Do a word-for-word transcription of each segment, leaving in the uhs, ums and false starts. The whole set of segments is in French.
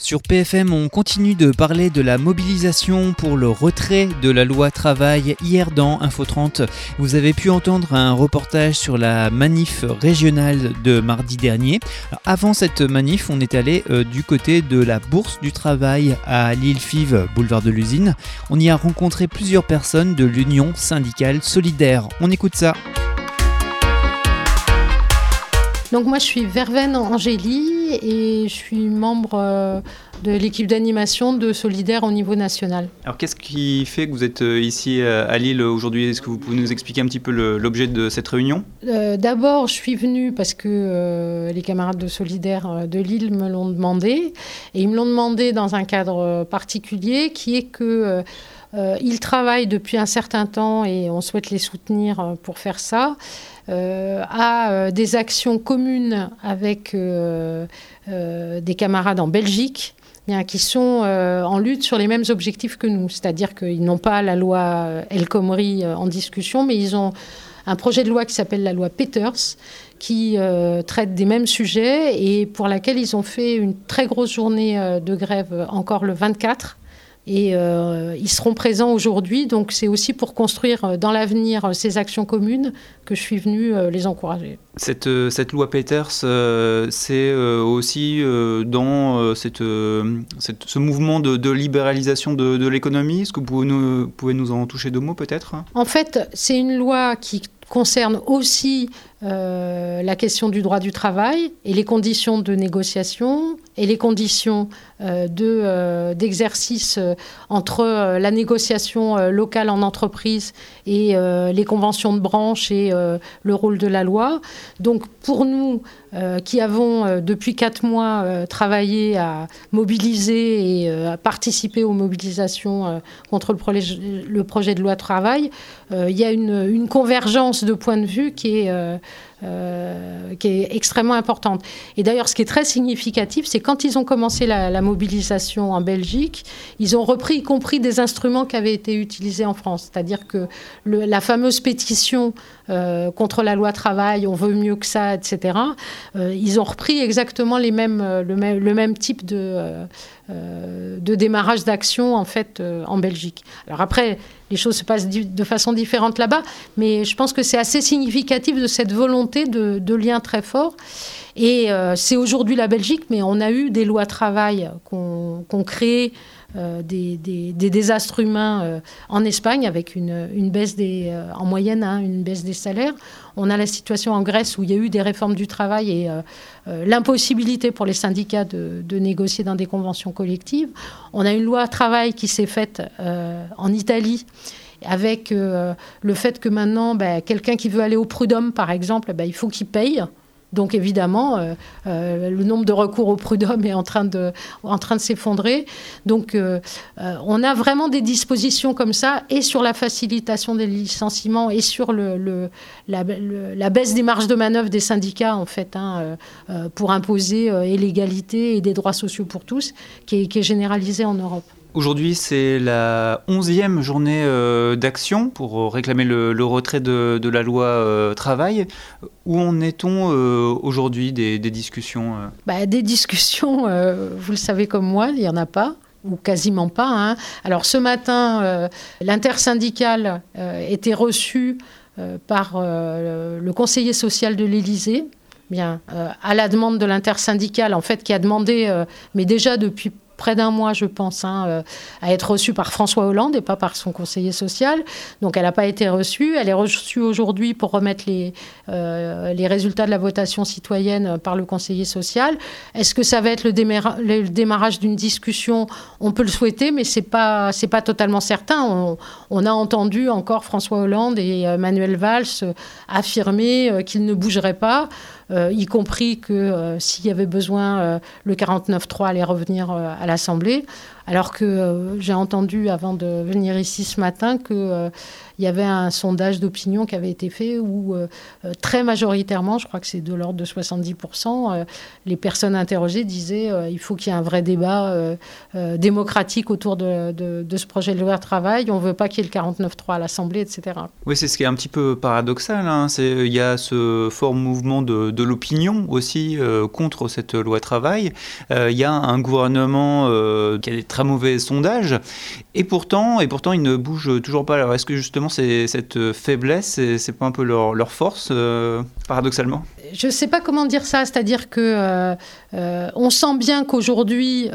Sur P F M, on continue de parler de la mobilisation pour le retrait de la loi travail. Hier dans Info trente, vous avez pu entendre un reportage sur la manif régionale de mardi dernier. Alors, avant cette manif, on est allé euh, du côté de la Bourse du Travail à Lille-Fives, boulevard de l'Usine. On y a rencontré plusieurs personnes de l'Union syndicale solidaire. On écoute ça. Donc moi je suis Verveine Angélie et je suis membre euh, de l'équipe d'animation de Solidaire au niveau national. Alors qu'est-ce qui fait que vous êtes ici à Lille aujourd'hui ? Est-ce que vous pouvez nous expliquer un petit peu le, l'objet de cette réunion ? euh, D'abord je suis venue parce que euh, les camarades de Solidaire de Lille me l'ont demandé. Et ils me l'ont demandé dans un cadre particulier qui est que... Euh, Euh, ils travaillent depuis un certain temps et on souhaite les soutenir pour faire ça, euh, à euh, des actions communes avec euh, euh, des camarades en Belgique bien, qui sont euh, en lutte sur les mêmes objectifs que nous. C'est-à-dire qu'ils n'ont pas la loi El Khomri en discussion, mais ils ont un projet de loi qui s'appelle la loi Peters, qui euh, traite des mêmes sujets et pour laquelle ils ont fait une très grosse journée euh, de grève encore le vingt-quatre. Et euh, ils seront présents aujourd'hui, donc c'est aussi pour construire dans l'avenir ces actions communes que je suis venue euh, les encourager. Cette, euh, cette loi Peters, euh, c'est euh, aussi euh, dans euh, cette, euh, cette, ce mouvement de, de libéralisation de, de l'économie. Est-ce que vous pouvez nous, pouvez nous en toucher deux mots peut-être ? En fait, c'est une loi qui concerne aussi euh, la question du droit du travail et les conditions de négociation et les conditions euh, de, euh, d'exercice euh, entre euh, la négociation euh, locale en entreprise et euh, les conventions de branche et euh, le rôle de la loi. Donc pour nous euh, qui avons euh, depuis quatre mois euh, travaillé à mobiliser et euh, à participer aux mobilisations euh, contre le projet, le projet de loi travail, euh, il y a une, une convergence de points de vue qui est... Euh, Euh, qui est extrêmement importante. Et d'ailleurs, ce qui est très significatif, c'est quand ils ont commencé la, la mobilisation en Belgique, ils ont repris, y compris des instruments qui avaient été utilisés en France. C'est-à-dire que le, la fameuse pétition euh, contre la loi travail, on veut mieux que ça, et cetera, euh, ils ont repris exactement les mêmes, le, même, le même type de... Euh, Euh, de démarrage d'action en fait euh, en Belgique. Alors après, les choses se passent di- de façon différente là-bas, mais je pense que c'est assez significatif de cette volonté de, de lien très fort. Et euh, c'est aujourd'hui la Belgique, mais on a eu des lois travail qu'on, qu'on crée euh, des, des, des désastres humains euh, en Espagne avec une, une baisse des, euh, en moyenne, hein, une baisse des salaires. On a la situation en Grèce où il y a eu des réformes du travail et euh, euh, l'impossibilité pour les syndicats de, de négocier dans des conventions collectives. On a une loi travail qui s'est faite euh, en Italie avec euh, le fait que maintenant, bah, quelqu'un qui veut aller au prud'homme, par exemple, bah, il faut qu'il paye. Donc évidemment, euh, euh, le nombre de recours au prud'homme est en train de, en train de s'effondrer. Donc euh, euh, on a vraiment des dispositions comme ça, et sur la facilitation des licenciements, et sur le, le, la, le, la baisse des marges de manœuvre des syndicats, en fait, hein, euh, pour imposer euh, et l'égalité et des droits sociaux pour tous, qui est, qui est généralisée en Europe. Aujourd'hui, c'est la onzième journée euh, d'action pour réclamer le, le retrait de, de la loi euh, travail. Où en est-on euh, aujourd'hui des, des discussions euh... bah, Des discussions, euh, vous le savez comme moi, il n'y en a pas. Ou quasiment pas. Hein. Alors ce matin, euh, l'intersyndicale euh, était reçue euh, par euh, le conseiller social de l'Élysée, bien, euh, à la demande de l'intersyndicale, en fait, qui a demandé, euh, mais déjà depuis près d'un mois, je pense, hein, euh, à être reçue par François Hollande et pas par son conseiller social. Donc, elle n'a pas été reçue. Elle est reçue aujourd'hui pour remettre les, euh, les résultats de la votation citoyenne par le conseiller social. Est-ce que ça va être le, démarra- le démarrage d'une discussion ? On peut le souhaiter, mais ce n'est pas, c'est pas totalement certain. On, on a entendu encore François Hollande et euh, Manuel Valls affirmer euh, qu'ils ne bougeraient pas. Euh, y compris que euh, s'il y avait besoin, euh, le quarante-neuf trois allait revenir euh, à l'Assemblée. Alors que euh, j'ai entendu, avant de venir ici ce matin, qu'il euh, y avait un sondage d'opinion qui avait été fait où euh, très majoritairement, je crois que c'est de l'ordre de soixante-dix pour cent, euh, les personnes interrogées disaient euh, il faut qu'il y ait un vrai débat euh, euh, démocratique autour de, de, de ce projet de loi travail. On ne veut pas qu'il y ait le quarante-neuf trois à l'Assemblée, et cetera. Oui, c'est ce qui est un petit peu paradoxal. Hein. C'est, il y a ce fort mouvement de, de l'opinion aussi euh, contre cette loi travail. Euh, il y a un gouvernement euh, qui a des très mauvais sondages et pourtant, et pourtant il ne bouge toujours pas. Alors est-ce que justement c'est, cette faiblesse, c'est, c'est pas un peu leur, leur force, euh, paradoxalement ? Je ne sais pas comment dire ça, c'est-à-dire que euh, euh, on sent bien qu'aujourd'hui,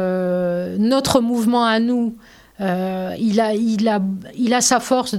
euh, notre mouvement à nous, euh, il, a, il, a, il a sa force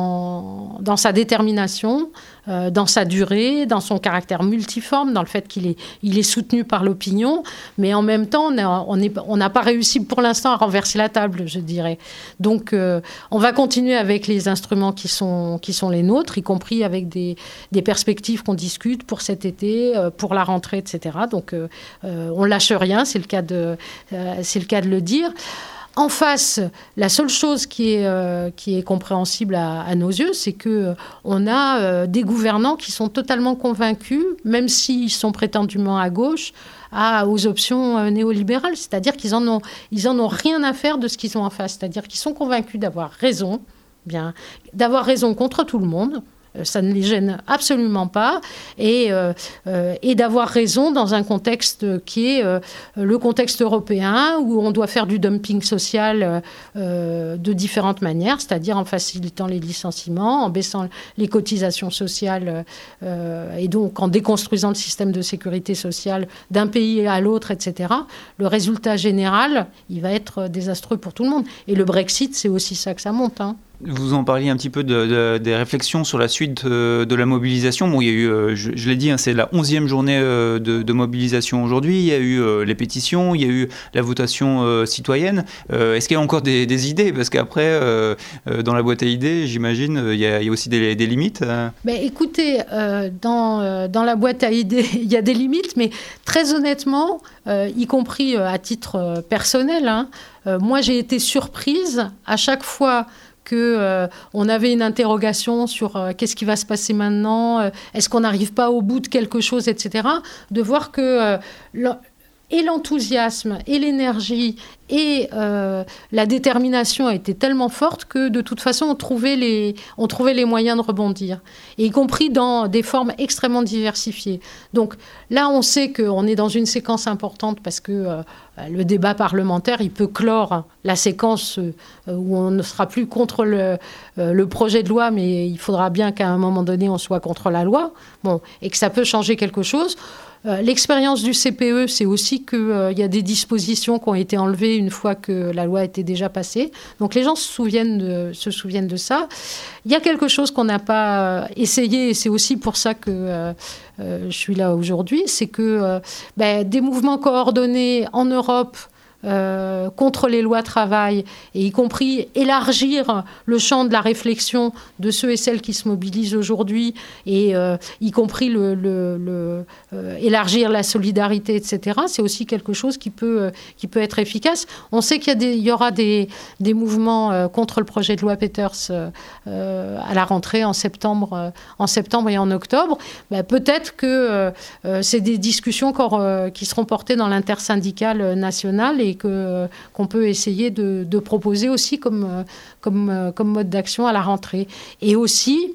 dans, dans sa détermination, euh, dans sa durée, dans son caractère multiforme, dans le fait qu'il est, il est soutenu par l'opinion, mais en même temps, on n'a on on pas réussi pour l'instant à renverser la table, je dirais. Donc, euh, on va continuer avec les instruments qui sont, qui sont les nôtres, y compris avec des, des perspectives qu'on discute pour cet été, euh, pour la rentrée, et cetera. Donc, euh, euh, on ne lâche rien, c'est le cas de, euh, c'est le cas de le dire. En face, la seule chose qui est, euh, qui est compréhensible à, à nos yeux, c'est qu'on a euh, des gouvernants qui sont totalement convaincus, même s'ils sont prétendument à gauche, à, aux options euh, néolibérales. C'est-à-dire qu'ils en ont, ils en ont rien à faire de ce qu'ils ont en face. C'est-à-dire qu'ils sont convaincus d'avoir raison, bien, d'avoir raison contre tout le monde. Ça ne les gêne absolument pas, et, euh, euh, et d'avoir raison dans un contexte qui est euh, le contexte européen, où on doit faire du dumping social euh, de différentes manières, c'est-à-dire en facilitant les licenciements, en baissant les cotisations sociales, euh, et donc en déconstruisant le système de sécurité sociale d'un pays à l'autre, et cetera. Le résultat général, il va être désastreux pour tout le monde. Et le Brexit, c'est aussi ça que ça monte, hein. Vous en parliez un petit peu de, de, des réflexions sur la suite de, de la mobilisation. Bon, il y a eu, euh, je, je l'ai dit, hein, c'est la onzième journée euh, de, de mobilisation aujourd'hui. Il y a eu euh, les pétitions, il y a eu la votation euh, citoyenne. Euh, est-ce qu'il y a encore des, des idées ? Parce qu'après, euh, euh, dans la boîte à idées, j'imagine, il y a, il y a aussi des, des limites. Hein. Ben, écoutez, euh, dans, euh, dans la boîte à idées, il y a des limites, mais très honnêtement, euh, y compris euh, à titre euh, personnel, hein, euh, moi j'ai été surprise à chaque fois qu'on euh, avait une interrogation sur euh, qu'est-ce qui va se passer maintenant, euh, est-ce qu'on n'arrive pas au bout de quelque chose, et cetera, de voir que euh, le, et l'enthousiasme et l'énergie et euh, la détermination étaient tellement fortes que de toute façon on trouvait les, on trouvait les moyens de rebondir, et y compris dans des formes extrêmement diversifiées. Donc là on sait qu'on est dans une séquence importante parce que euh, le débat parlementaire il peut clore la séquence euh, où on ne sera plus contre le, euh, le projet de loi, mais il faudra bien qu'à un moment donné on soit contre la loi, bon, et que ça peut changer quelque chose. Euh, l'expérience du C P E, c'est aussi qu'il euh, y a des dispositions qui ont été enlevées une fois que la loi était déjà passée. Donc les gens se souviennent de, se souviennent de ça. Il y a quelque chose qu'on n'a pas essayé, et c'est aussi pour ça que euh, euh, je suis là aujourd'hui, c'est que euh, ben, des mouvements coordonnés en Europe Euh, contre les lois travail, et y compris élargir le champ de la réflexion de ceux et celles qui se mobilisent aujourd'hui, et euh, y compris le, le, le, euh, élargir la solidarité, et cetera. C'est aussi quelque chose qui peut, euh, qui peut être efficace. On sait qu'il y, a des, il y aura des, des mouvements euh, contre le projet de loi Peters euh, à la rentrée en septembre, euh, en septembre et en octobre. Ben, peut-être que euh, c'est des discussions encore, euh, qui seront portées dans l'intersyndicale nationale, et que, qu'on peut essayer de, de proposer aussi comme, comme, comme mode d'action à la rentrée. Et aussi,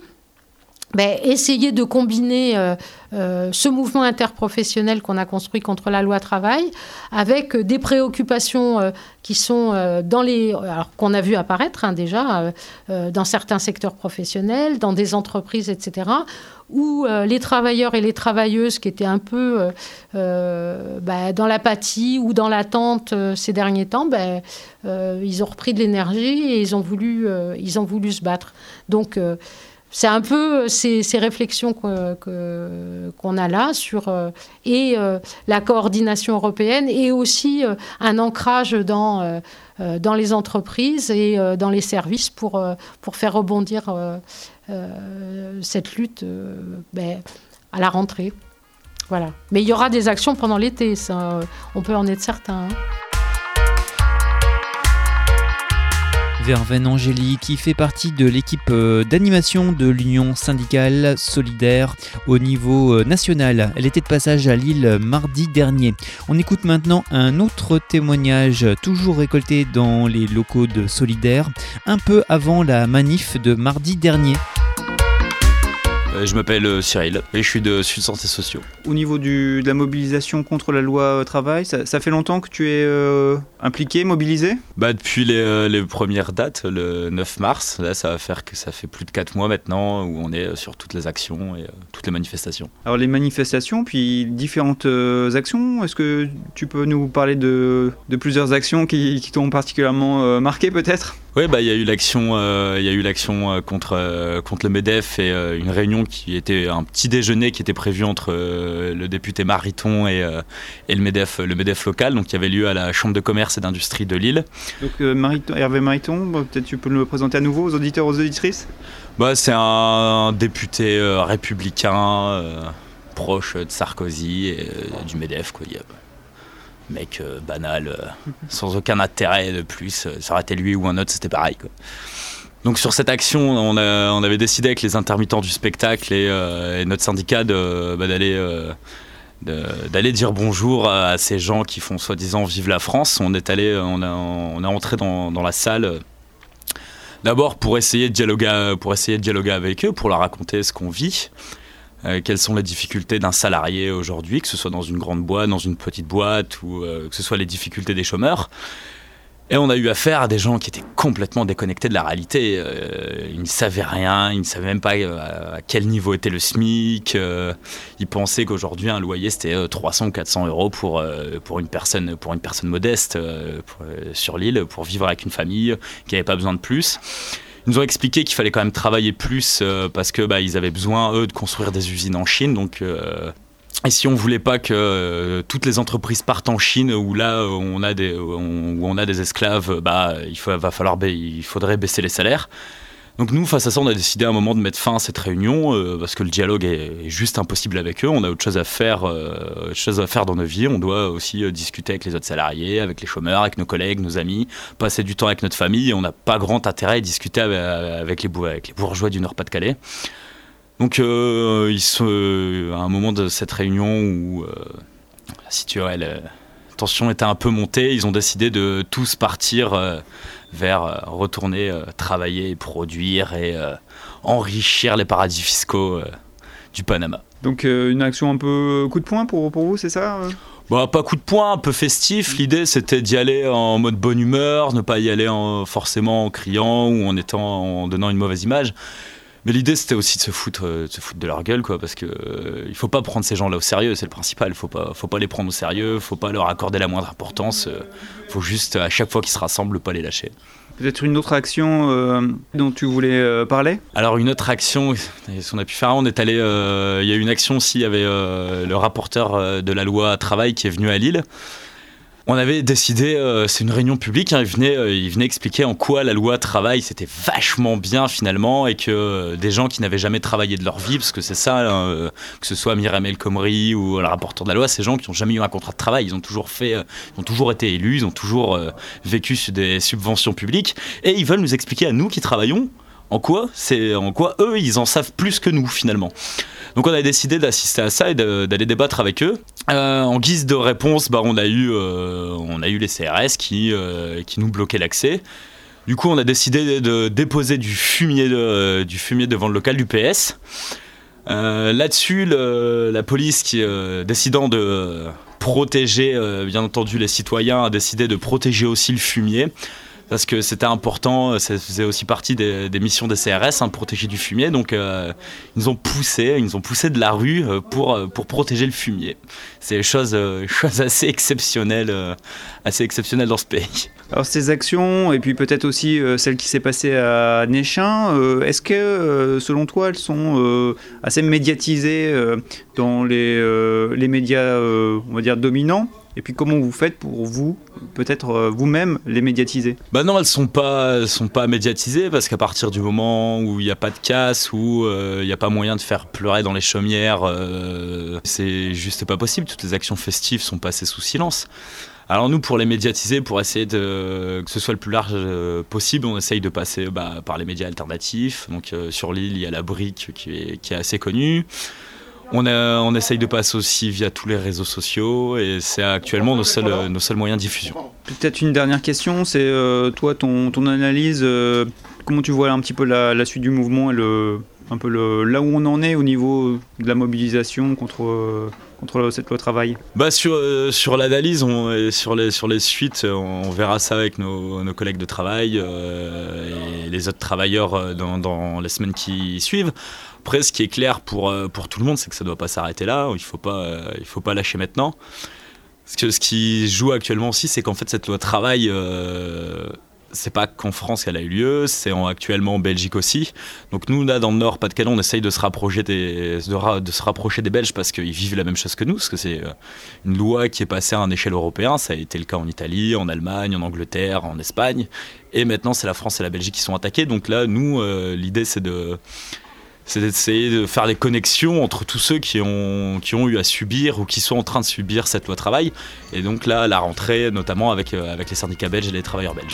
ben, essayer de combiner euh, euh, ce mouvement interprofessionnel qu'on a construit contre la loi travail avec des préoccupations euh, qui sont euh, dans les, alors, qu'on a vu apparaître hein, déjà euh, euh, dans certains secteurs professionnels, dans des entreprises, et cetera, où euh, les travailleurs et les travailleuses qui étaient un peu euh, euh, bah, dans l'apathie ou dans l'attente euh, ces derniers temps, bah, euh, ils ont repris de l'énergie et ils ont voulu, euh, ils ont voulu se battre. Donc, euh, c'est un peu ces, ces réflexions que, que, qu'on a là sur euh, et euh, la coordination européenne, et aussi euh, un ancrage dans, euh, dans les entreprises et euh, dans les services pour, euh, pour faire rebondir euh, euh, cette lutte euh, ben, à la rentrée. Voilà. Mais il y aura des actions pendant l'été, ça, on peut en être certain. Hein. Vervaine Angéli, qui fait partie de l'équipe d'animation de l'Union syndicale solidaire au niveau national. Elle était de passage à Lille mardi dernier. On écoute maintenant un autre témoignage, toujours récolté dans les locaux de Solidaire, un peu avant la manif de mardi dernier. Euh, je m'appelle euh, Cyril et je suis de Sud Santé Sociaux. Au niveau du, de la mobilisation contre la loi euh, travail, ça, ça fait longtemps que tu es euh, impliqué, mobilisé ? Bah, depuis les, euh, les premières dates, le neuf mars, là ça va faire que ça fait plus de quatre mois maintenant où on est sur toutes les actions et euh, toutes les manifestations. Alors les manifestations, puis différentes euh, actions, est-ce que tu peux nous parler de, de plusieurs actions qui, qui t'ont particulièrement euh, marqué peut-être ? Oui, bah il y a eu l'action, euh, il y a eu l'action euh, contre euh, contre le MEDEF et euh, une réunion qui était un petit déjeuner qui était prévu entre euh, le député Mariton et euh, et le MEDEF, le MEDEF local, donc qui avait lieu à la Chambre de commerce et d'industrie de Lille. Donc euh, Mariton, Hervé Mariton, bah, peut-être tu peux le présenter à nouveau aux auditeurs, aux auditrices ? Bah c'est un député euh, républicain euh, proche de Sarkozy et euh, du MEDEF quoi. Il y a... mec euh, banal, euh, sans aucun intérêt de plus, euh, ça aurait été lui ou un autre, c'était pareil quoi. Donc sur cette action, on, a, on avait décidé avec les intermittents du spectacle et, euh, et notre syndicat de, bah, d'aller, euh, de, d'aller dire bonjour à ces gens qui font soi-disant Vive la France. On est allé, on a, on est entré dans, dans la salle euh, d'abord pour essayer de dialoguer, pour essayer de dialoguer avec eux, pour leur raconter ce qu'on vit. Euh, quelles sont les difficultés d'un salarié aujourd'hui, que ce soit dans une grande boîte, dans une petite boîte, ou euh, que ce soit les difficultés des chômeurs. Et on a eu affaire à des gens qui étaient complètement déconnectés de la réalité. Euh, ils ne savaient rien, ils ne savaient même pas euh, à quel niveau était le SMIC. Euh, ils pensaient qu'aujourd'hui, un loyer, c'était euh, trois cents ou quatre cents euros pour, euh, pour, une personne, pour une personne modeste euh, pour, euh, sur l'île, pour vivre avec une famille qui n'avait pas besoin de plus. Ils nous ont expliqué qu'il fallait quand même travailler plus euh, parce que bah, ils avaient besoin, eux, de construire des usines en Chine. Donc, euh, et si on voulait pas que euh, toutes les entreprises partent en Chine, où là, on a des, on, où on a des esclaves, bah, il, faut, va falloir, il faudrait baisser les salaires. Donc nous, face à ça, on a décidé à un moment de mettre fin à cette réunion euh, parce que le dialogue est, est juste impossible avec eux. On a autre chose à faire, euh, autre chose à faire dans nos vies. On doit aussi euh, discuter avec les autres salariés, avec les chômeurs, avec nos collègues, nos amis, passer du temps avec notre famille. Et on n'a pas grand intérêt à discuter avec, avec, les, avec les bourgeois du Nord-Pas-de-Calais. Donc euh, ils sont, euh, à un moment de cette réunion où euh, la situation, la tension était un peu montée, ils ont décidé de tous partir euh, vers euh, retourner euh, travailler, produire et euh, enrichir les paradis fiscaux euh, du Panama. Donc euh, une action un peu coup de poing pour, pour vous, c'est ça ? Bah, pas coup de poing, un peu festif. L'idée, c'était d'y aller en mode bonne humeur, ne pas y aller en, forcément en criant ou en, étant, en donnant une mauvaise image. Mais l'idée, c'était aussi de se foutre, de, se foutre de leur gueule, quoi, parce qu'il euh, ne faut pas prendre ces gens-là au sérieux, c'est le principal. Il ne faut pas, faut pas les prendre au sérieux, il ne faut pas leur accorder la moindre importance. Il euh, faut juste, à chaque fois qu'ils se rassemblent, pas les lâcher. Peut-être une autre action euh, dont tu voulais euh, parler ? Alors, une autre action, ce qu'on a pu faire, on est allé. Euh, il y a une action aussi, il y avait euh, le rapporteur euh, de la loi travail qui est venu à Lille. On avait décidé, euh, c'est une réunion publique, hein, il, venait, euh, il venait expliquer en quoi la loi travail c'était vachement bien finalement et que euh, des gens qui n'avaient jamais travaillé de leur vie, parce que c'est ça, hein, euh, que ce soit Myriam El Khomri ou le rapporteur de la loi, ces gens qui n'ont jamais eu un contrat de travail, ils ont toujours fait, euh, ils ont toujours été élus, ils ont toujours euh, vécu sur des subventions publiques et ils veulent nous expliquer à nous qui travaillons en quoi, c'est, en quoi eux ils en savent plus que nous finalement. Donc on a décidé d'assister à ça et de, d'aller débattre avec eux. Euh, en guise de réponse, bah, on, a eu, euh, on a eu les C R S qui, euh, qui nous bloquaient l'accès. Du coup, on a décidé de déposer du fumier, de, du fumier devant le local du P S. Euh, là-dessus, le, la police, qui, euh, décidant de protéger, euh, bien entendu, les citoyens, a décidé de protéger aussi le fumier. Parce que c'était important, ça faisait aussi partie des, des missions des C R S, hein, protéger du fumier. Donc euh, ils nous ont poussé, ils nous ont poussé de la rue pour, pour protéger le fumier. C'est une chose, euh, chose assez exceptionnelle, euh, assez exceptionnelle dans ce pays. Alors ces actions, et puis peut-être aussi euh, celle qui s'est passée à Néchin, euh, est-ce que euh, selon toi elles sont euh, assez médiatisées euh, dans les, euh, les médias, euh, on va dire, dominants ? Et puis comment vous faites pour vous, peut-être euh, vous-même, les médiatiser ? Bah non, elles sont pas, elles sont pas médiatisées parce qu'à partir du moment où il n'y a pas de casse, où il euh, n'y a pas moyen de faire pleurer dans les chaumières, euh, c'est juste pas possible. Toutes les actions festives sont passées sous silence. Alors nous, pour les médiatiser, pour essayer de, que ce soit le plus large euh, possible, on essaye de passer bah, par les médias alternatifs. Donc euh, sur l'île, il y a la Brique qui est, qui est assez connue. On, a, on essaye de passer aussi via tous les réseaux sociaux et c'est actuellement nos seuls, nos seuls moyens de diffusion. Peut-être une dernière question, c'est euh, toi, ton, ton analyse, euh, comment tu vois un petit peu la, la suite du mouvement et le, un peu le, là où on en est au niveau de la mobilisation contre, euh, contre cette loi travail? Bah sur, euh, sur l'analyse, on, et sur, les, sur les suites, on verra ça avec nos, nos collègues de travail euh, et les autres travailleurs dans, dans les semaines qui suivent. Après, ce qui est clair pour, pour tout le monde, c'est que ça ne doit pas s'arrêter là, il ne faut pas, il faut pas lâcher maintenant. Parce que ce qui joue actuellement aussi, c'est qu'en fait, cette loi travail... Euh, c'est pas qu'en France qu'elle a eu lieu, c'est en, actuellement en Belgique aussi. Donc nous, là, dans le Nord, Pas-de-Calais, on essaye de se rapprocher des, de, de se rapprocher des Belges parce qu'ils vivent la même chose que nous, parce que c'est une loi qui est passée à une échelle européenne. Ça a été le cas en Italie, en Allemagne, en Angleterre, en Espagne. Et maintenant, c'est la France et la Belgique qui sont attaquées. Donc là, nous, euh, l'idée, c'est de... c'est d'essayer de faire des connexions entre tous ceux qui ont, qui ont eu à subir ou qui sont en train de subir cette loi travail. Et donc là, la rentrée, notamment avec, avec les syndicats belges et les travailleurs belges.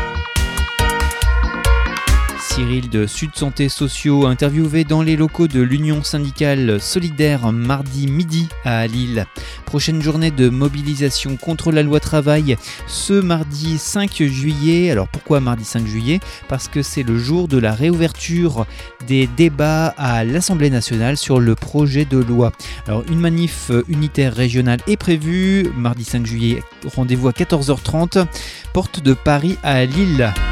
Cyril de Sud Santé Sociaux, interviewé dans les locaux de l'Union syndicale solidaire mardi midi à Lille. Prochaine journée de mobilisation contre la loi travail ce mardi cinq juillet. Alors pourquoi mardi cinq juillet ? Parce que c'est le jour de la réouverture des débats à l'Assemblée nationale sur le projet de loi. Alors une manif unitaire régionale est prévue mardi cinq juillet, rendez-vous à quatorze heures trente, porte de Paris à Lille.